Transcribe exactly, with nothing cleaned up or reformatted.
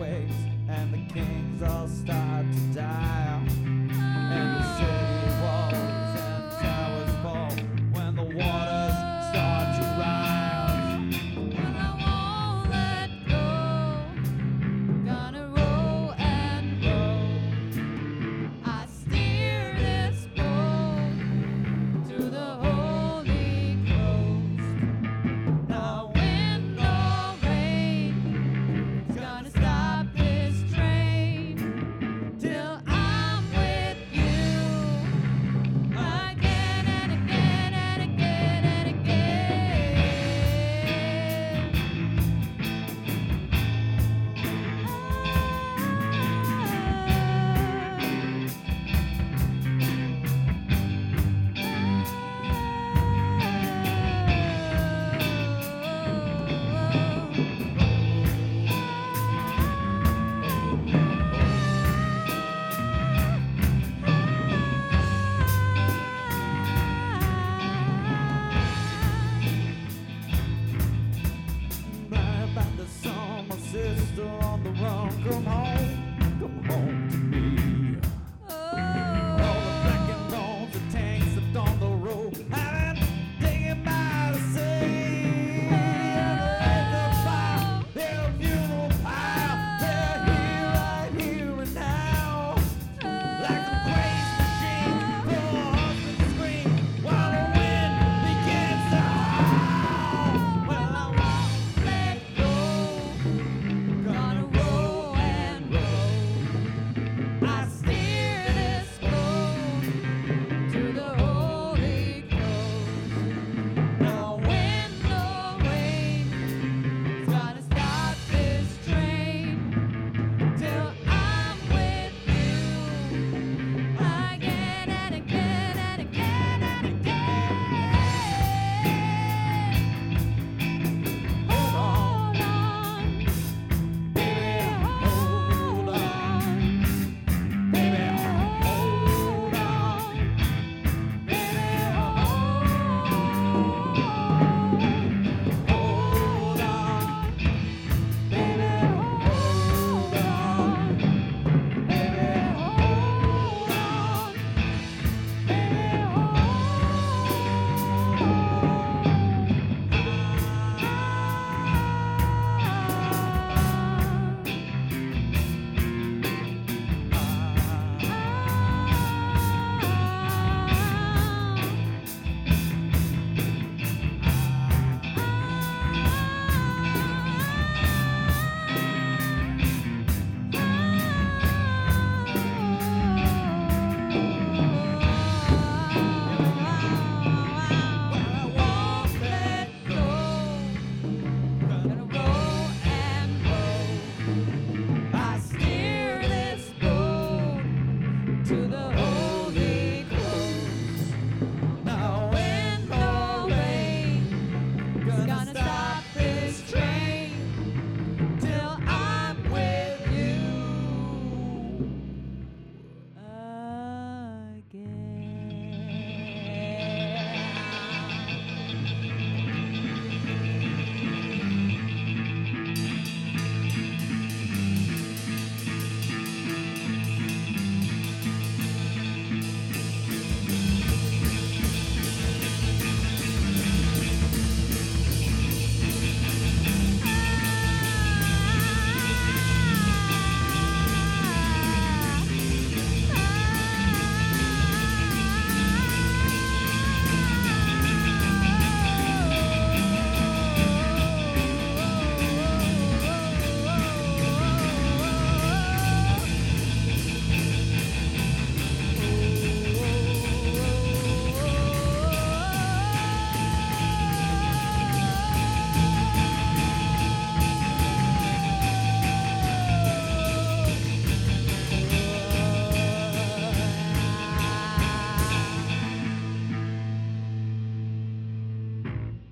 earthquakes and the kings all start to die. And the city walls and towers fall when the waters start to rise. But I won't let go. Gonna roll and roll. I steer this boat to the Holy Coast. No wind nor rain is gonna stop this train till I'm with you again and again and again and again. Right about the song, my sister on the run, come home.